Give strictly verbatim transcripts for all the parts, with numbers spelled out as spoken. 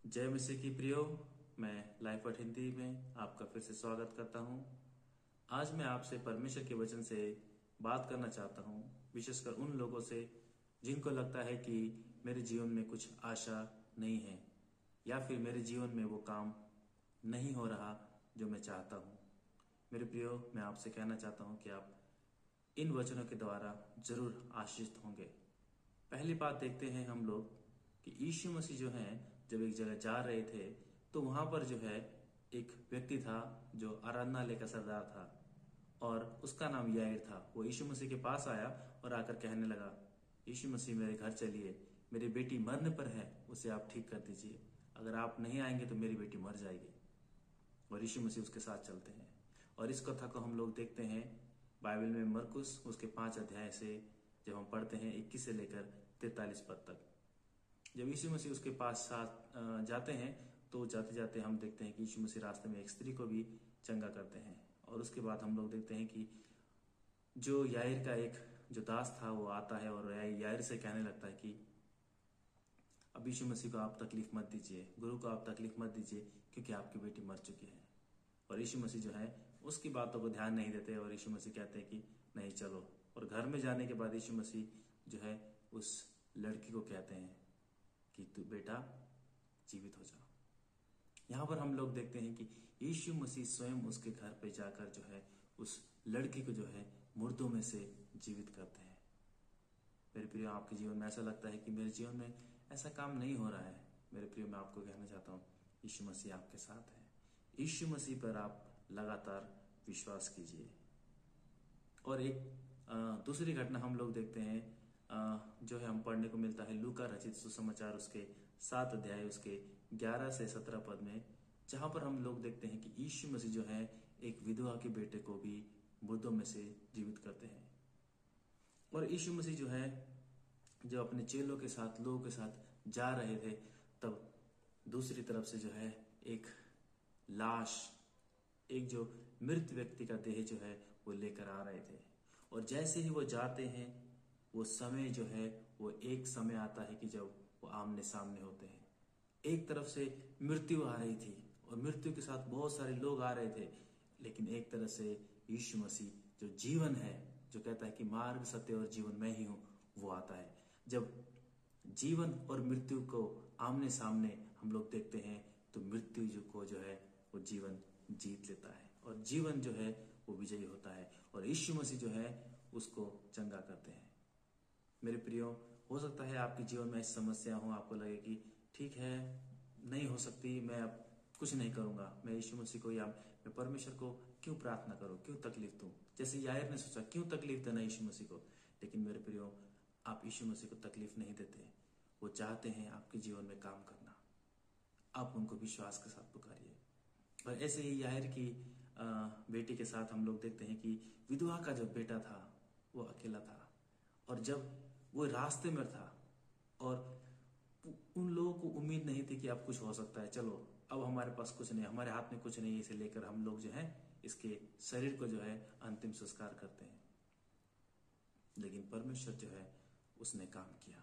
जय मसीह की प्रियो। मैं लाइफ वर्ड हिंदी में आपका फिर से स्वागत करता हूं। आज मैं आपसे परमेश्वर के वचन से बात करना चाहता हूं, विशेषकर उन लोगों से जिनको लगता है कि मेरे जीवन में कुछ आशा नहीं है या फिर मेरे जीवन में वो काम नहीं हो रहा जो मैं चाहता हूं। मेरे प्रियो, मैं आपसे कहना चाहता हूं कि आप इन वचनों के द्वारा जरूर आशीषित होंगे। पहली बात देखते हैं हम लोग कि यीशु मसीह जो है जब एक जगह जा रहे थे तो वहां पर जो है एक व्यक्ति था जो आराधनालय का सरदार था और उसका नाम याईर था। वो यीशु मसीह के पास आया और आकर कहने लगा, यीशु मसीह मेरे घर चलिए, मेरी बेटी मरने पर है, उसे आप ठीक कर दीजिए। अगर आप नहीं आएंगे तो मेरी बेटी मर जाएगी। और यीशु मसीह उसके साथ चलते हैं और इस कथा को हम लोग देखते हैं बाइबल में मरकुस उसके पांच अध्याय से जब हम पढ़ते हैं इक्कीस से लेकर तैतालीस पद तक। जब यीशु मसीह उसके पास साथ जाते हैं तो जाते जाते हम देखते हैं कि यीशु मसीह रास्ते में एक स्त्री को भी चंगा करते हैं। और उसके बाद हम लोग देखते हैं कि जो याईर का एक जो दास था वो आता है और याईर से कहने लगता है कि अब यीशु मसीह को आप तकलीफ मत दीजिए, गुरु को आप तकलीफ मत दीजिए, क्योंकि आपकी बेटी मर चुकी है। और यीशु मसीह जो है उसकी बातों को ध्यान नहीं देते और यीशु मसीह कहते हैं कि नहीं चलो। और घर में जाने के बाद यीशु मसीह जो है उस लड़की को कहते हैं कि तू बेटा जीवित हो जाओ। यहां पर हम लोग देखते हैं कि यीशु मसीह स्वयं उसके घर पे जाकर जो है उस लड़की को जो है मुर्दों में से जीवित करते हैं। मेरे प्रिय, आपके जीवन में ऐसा लगता है कि मेरे जीवन में ऐसा काम नहीं हो रहा है। मेरे प्रिय, मैं आपको कहना चाहता हूं यीशु मसीह आपके साथ है। यीशु मसीह पर आप लगातार विश्वास कीजिए। और एक दूसरी घटना हम लोग देखते हैं जो है हम पढ़ने को मिलता है लूका रचित सुसमाचार उसके सात अध्याय उसके ग्यारह से सत्रह पद में, जहां पर हम लोग देखते हैं कि यीशु मसीह जो है एक विधवा के बेटे को भी मुर्दों में से जीवित करते हैं। और यीशु मसीह जो है जब अपने चेलों के साथ लोगों के साथ जा रहे थे तब दूसरी तरफ से जो है एक लाश, एक जो मृत व्यक्ति का देह जो है वो लेकर आ रहे थे। और जैसे ही वो जाते हैं वो समय जो है वो एक समय आता है कि जब वो आमने सामने होते हैं। एक तरफ से मृत्यु आ रही थी और मृत्यु के साथ बहुत सारे लोग आ रहे थे, लेकिन एक तरफ से यीशु मसीह जो जीवन है, जो कहता है कि मार्ग सत्य और जीवन मैं ही हूं, वो आता है। जब जीवन और मृत्यु को आमने सामने हम लोग देखते हैं तो मृत्यु जो को जो है वो जीवन जीत लेता है और जीवन जो है वो विजयी होता है और यीशु मसीह जो है उसको चंगा करते हैं। मेरे प्रियो, हो सकता है आपके जीवन में ऐसी समस्या हो, आपको लगे कि ठीक है नहीं हो सकती, मैं अब कुछ नहीं करूंगा, मैं यीशु मसीह को या मैं परमेश्वर को क्यों प्रार्थना करूं, क्यों तकलीफ दूं। जैसे याईर ने सोचा क्यों तकलीफ देना यीशु मसीह को। लेकिन मेरे प्रियो, आप यीशु मसीह को तकलीफ नहीं देते, वो चाहते हैं आपके जीवन में काम करना। आप उनको विश्वास के साथ पुकारिए। और ऐसे ही याईर की बेटी के साथ हम लोग देखते हैं कि विधवा का जो बेटा था वो अकेला था और जब वो रास्ते में था और उन लोगों को उम्मीद नहीं थी कि अब कुछ हो सकता है, चलो अब हमारे पास कुछ नहीं, हमारे हाथ में कुछ नहीं है, इसे लेकर हम लोग जो है इसके शरीर को जो है अंतिम संस्कार करते हैं। लेकिन परमेश्वर जो है उसने काम किया।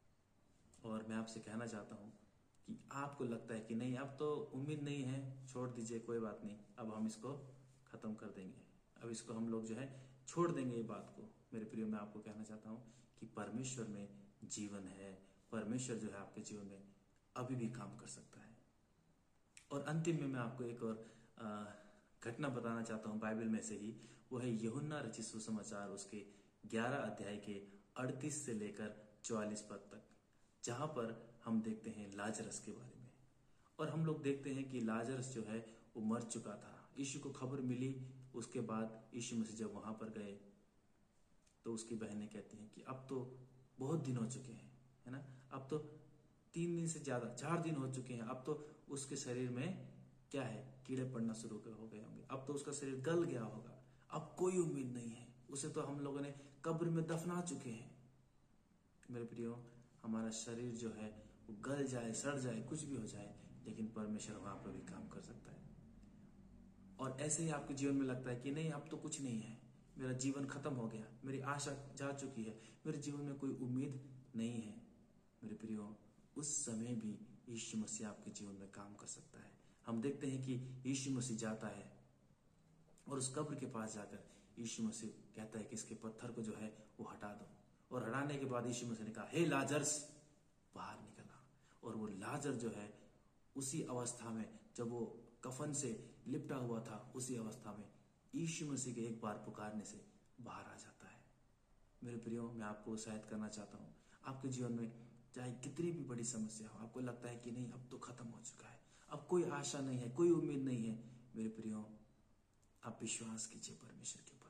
और मैं आपसे कहना चाहता हूं कि आपको लगता है कि नहीं अब तो उम्मीद नहीं है, छोड़ दीजिए, कोई बात नहीं, अब हम इसको खत्म कर देंगे, अब इसको हम लोग जो है छोड़ देंगे ये बात को। मेरे प्रियो, मैं आपको कहना चाहता हूं कि परमेश्वर में जीवन है। परमेश्वर जो है आपके जीवन में अभी भी काम कर सकता है। और अंतिम में मैं आपको एक और घटना बताना चाहता हूं बाइबल में से ही, वो है यूहन्ना रचित सुसमाचार उसके ग्यारह अध्याय के अड़तीस से लेकर चौवालीस पद तक, जहां पर हम देखते हैं लाजरस के बारे में। और हम लोग देखते हैं कि लाजरस जो है वो मर चुका था। यीशु को खबर मिली, उसके बाद यीशु मसीह जब वहां पर गए तो उसकी बहनें कहती हैं कि अब तो बहुत दिन हो चुके हैं, है ना, अब तो तीन दिन से ज्यादा चार दिन हो चुके हैं, अब तो उसके शरीर में क्या है, कीड़े पड़ना शुरू हो गए होंगे, अब तो उसका शरीर गल गया होगा, अब कोई उम्मीद नहीं है, उसे तो हम लोगों ने कब्र में दफना चुके हैं। मेरे प्रियो, हमारा शरीर जो है वो गल जाए, सड़ जाए, कुछ भी हो जाए, लेकिन परमेश्वर वहां पर भी काम कर सकता है। और ऐसे ही आपके जीवन में लगता है कि नहीं अब तो कुछ नहीं है, मेरा जीवन खत्म हो गया, मेरी आशा जा चुकी है, मेरे जीवन में कोई उम्मीद नहीं है। मेरे प्रियो, उस समय भी यीशु मसीह आपके जीवन में काम कर सकता है। हम देखते हैं कि यीशु मसीह जाता है और उस कब्र के पास जाकर यीशु मसीह कहता है कि इसके पत्थर को जो है वो हटा दो, और हटाने के बाद यीशु मसीह ने कहा, हे लाजरस, बाहर निकला। और वो लाजर जो है उसी अवस्था में, जब वो कफन से लिपटा हुआ था, उसी अवस्था में यीशु मसीह के एक बार पुकारने से बाहर आ जाता है। मेरे प्रियो, मैं आपको उत्साहित करना चाहता हूँ, आपके जीवन में चाहे कितनी भी बड़ी समस्या हो, आपको लगता है कि नहीं अब तो खत्म हो चुका है, अब कोई आशा नहीं है, कोई उम्मीद नहीं है, मेरे प्रियो आप विश्वास कीजिए परमेश्वर के ऊपर।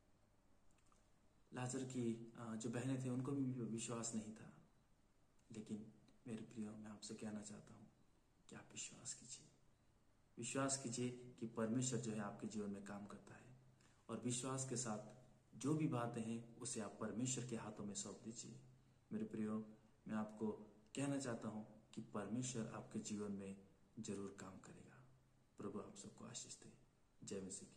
लाजर की जो बहनें थे उनको भी विश्वास नहीं था, लेकिन मेरे प्रियो मैं आपसे कहना चाहता हूँ कि आप विश्वास कीजिए, विश्वास कीजिए कि परमेश्वर जो है आपके जीवन में काम करता है, और विश्वास के साथ जो भी बातें हैं उसे आप परमेश्वर के हाथों में सौंप दीजिए। मेरे प्रियो, मैं आपको कहना चाहता हूँ कि परमेश्वर आपके जीवन में जरूर काम करेगा। प्रभु आप सबको आशीष दे। जय मसीह।